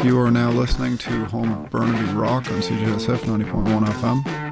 You are now listening to Home of Burnaby Rock on CJSF 90.1 FM.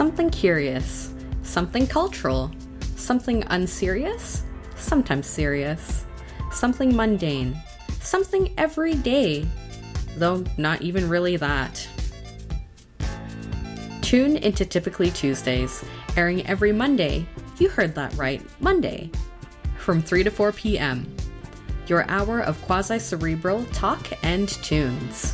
something curious, something cultural, something unserious, sometimes serious, something mundane, something everyday, though not even really that. Tune into Typically Tuesdays, airing every Monday. You heard that right, Monday, from 3 to 4 p.m. Your hour of quasi-cerebral talk and tunes.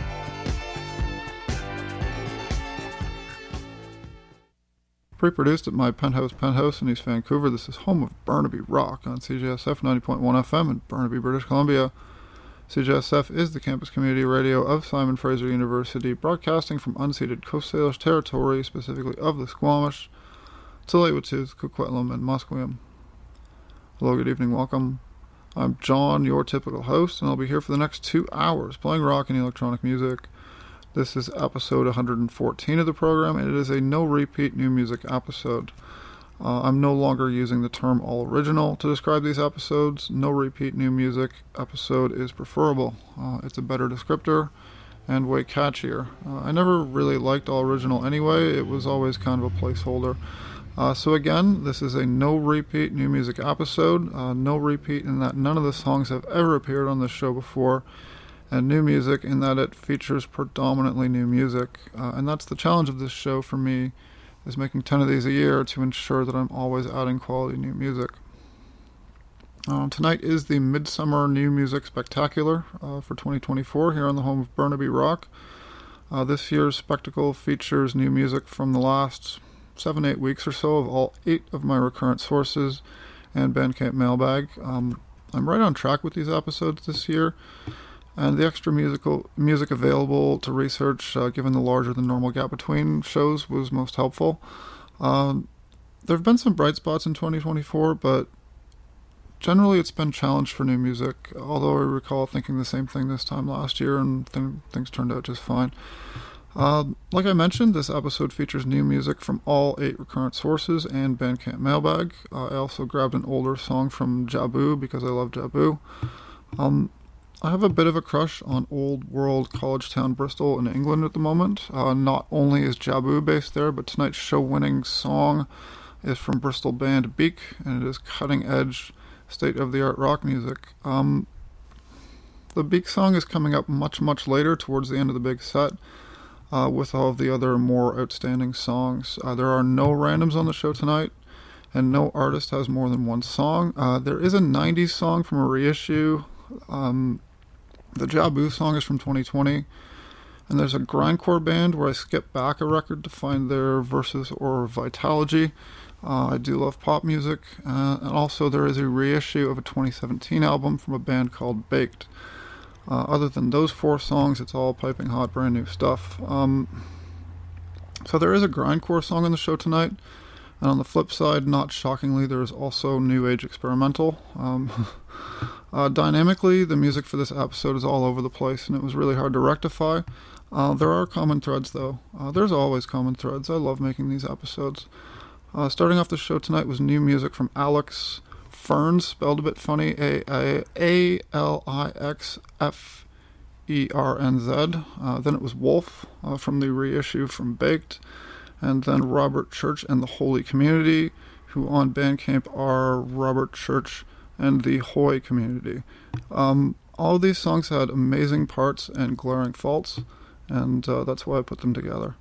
Pre-produced at my penthouse in East Vancouver, this is home of Burnaby Rock on CJSF 90.1 FM in Burnaby, British Columbia. CJSF is the campus community radio of Simon Fraser University, broadcasting from unceded Coast Salish territory, specifically of the Squamish, Tsleil-Waututh, Coquitlam, and Musqueam. Hello, good evening, welcome. I'm John, your typical host, and I'll be here for the next 2 hours playing rock and electronic music. This is episode 114 of the program, and it is a no-repeat new music episode. I'm no longer using the term all original to describe these episodes. No repeat new music episode is preferable. It's a better descriptor and way catchier. I never really liked all original anyway. It was always kind of a placeholder. So again, this is a no repeat new music episode. No repeat in that none of the songs have ever appeared on this show before. And new music in that it features predominantly new music. And that's the challenge of this show for me, is making 10 of these a year to ensure that I'm always adding quality new music. Tonight is the Midsummer New Music Spectacular for 2024 here on the home of Burnaby Rock. This year's spectacle features new music from the last 7-8 weeks or so of all 8 of my recurrent sources and Bandcamp mailbag. I'm right on track with these episodes this year, and the extra music available to research, given the larger than normal gap between shows, was most helpful. There have been some bright spots in 2024, but generally it's been challenged for new music, although I recall thinking the same thing this time last year, and things turned out just fine. Like I mentioned, this episode features new music from all 8 recurrent sources and Bandcamp mailbag. I also grabbed an older song from Jabu because I love Jabu. I have a bit of a crush on Old World College Town, Bristol in England at the moment. Not only is Jabu based there, but tonight's show-winning song is from Bristol band Beak, and it is cutting-edge, state-of-the-art rock music. The Beak song is coming up much, much later, towards the end of the big set, with all of the other more outstanding songs. There are no randoms on the show tonight, and no artist has more than one song. There is a 90s song from a reissue. The Jabu song is from 2020, and there's a grindcore band where I skip back a record to find their Versus or Vitalogy. I do love pop music, and also there is a reissue of a 2017 album from a band called Baked. Other than those 4 songs, it's all piping hot, brand new stuff. So there is a grindcore song on the show tonight, and on the flip side, not shockingly, there is also new age experimental. Dynamically, the music for this episode is all over the place, and it was really hard to rectify. There are common threads, though. There's always common threads. I love making these episodes. Starting off the show tonight was new music from Alex Ferns, spelled a bit funny, Alixfernz. Then it was Wolf from the reissue from Baked, and then Robert Church and the Holy Community, who on Bandcamp are Robert Church and the Hoy Community. All of these songs had amazing parts and glaring faults, and that's why I put them together.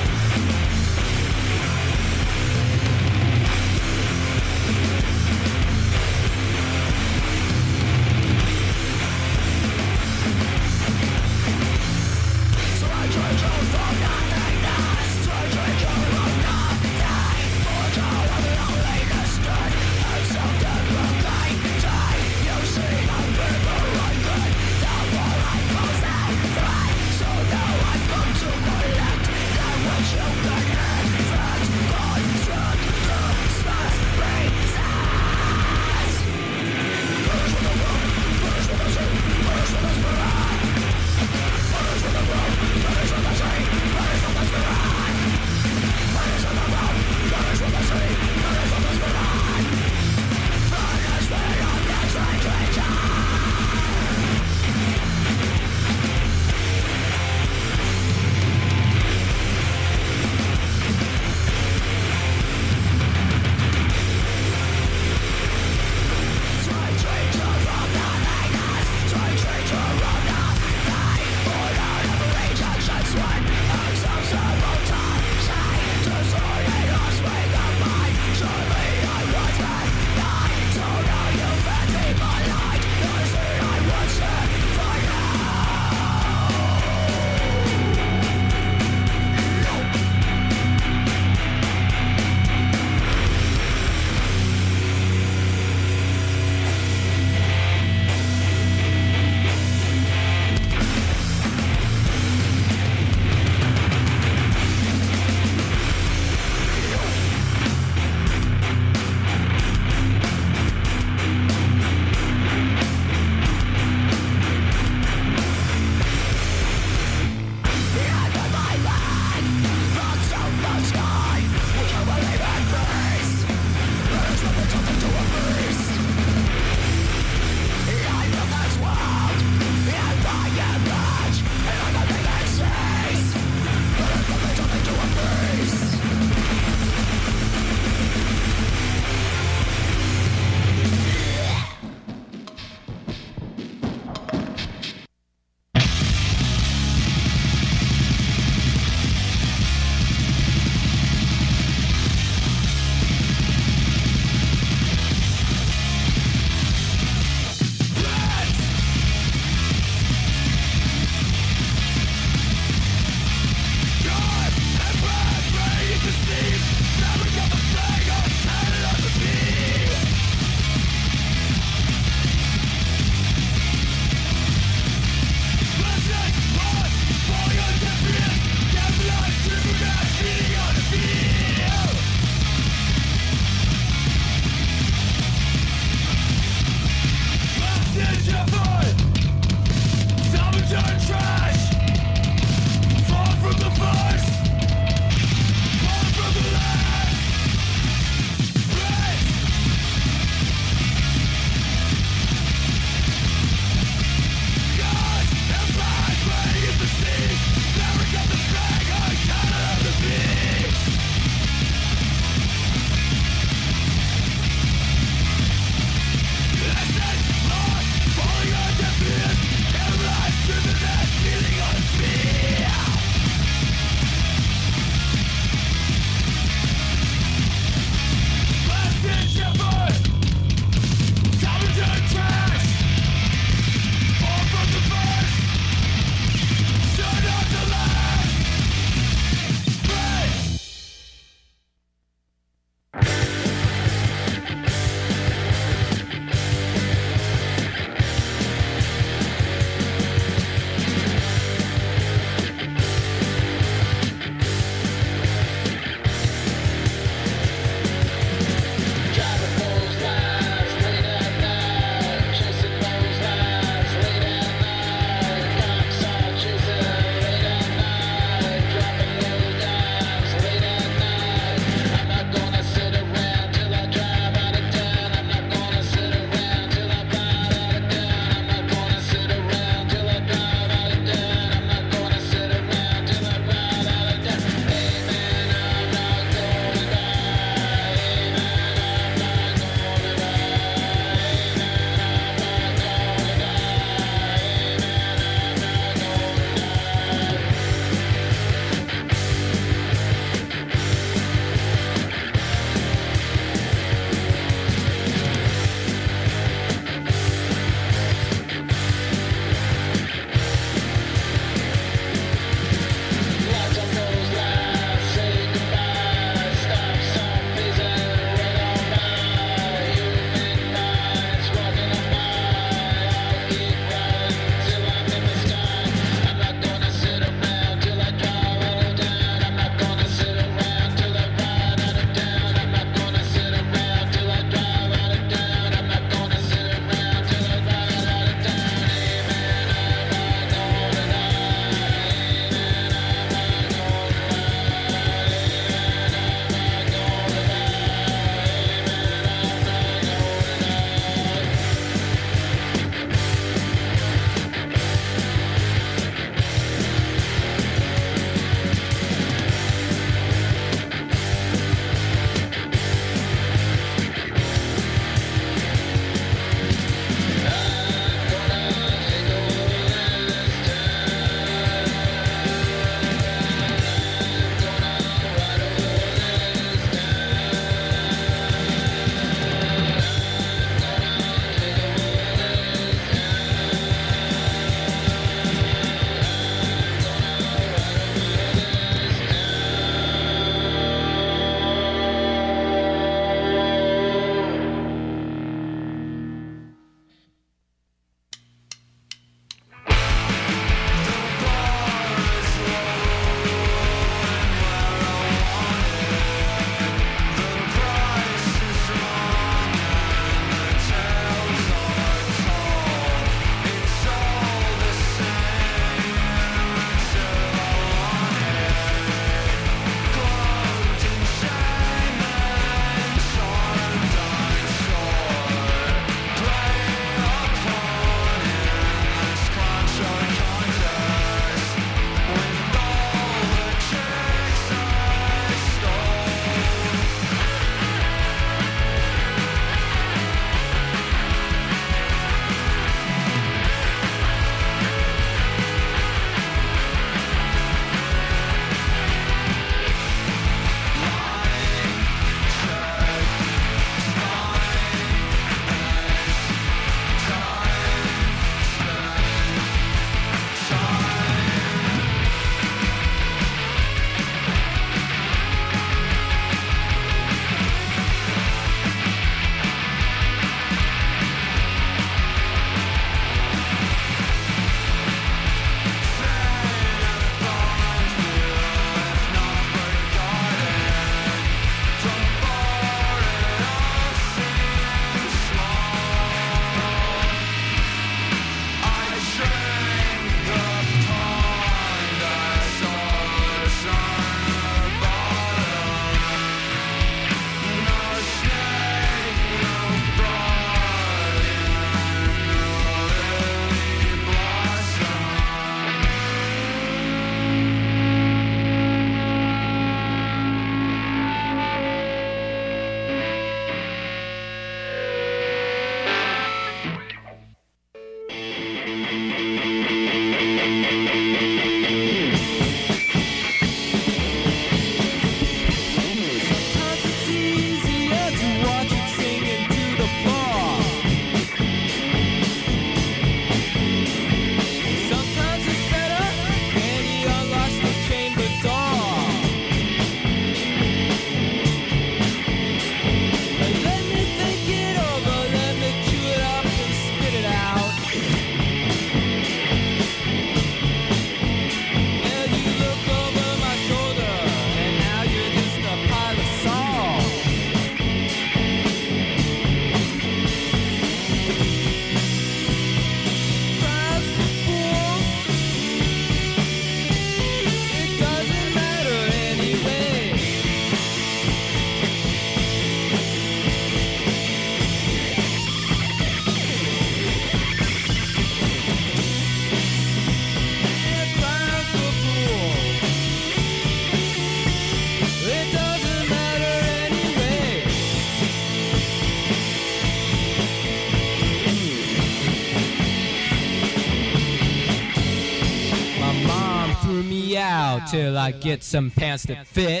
till I get some pants that fit.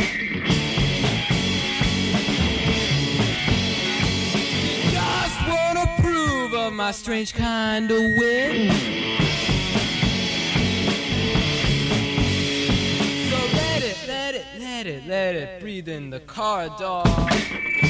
Just wanna prove of my strange kind of wit. So let it breathe in the corridor.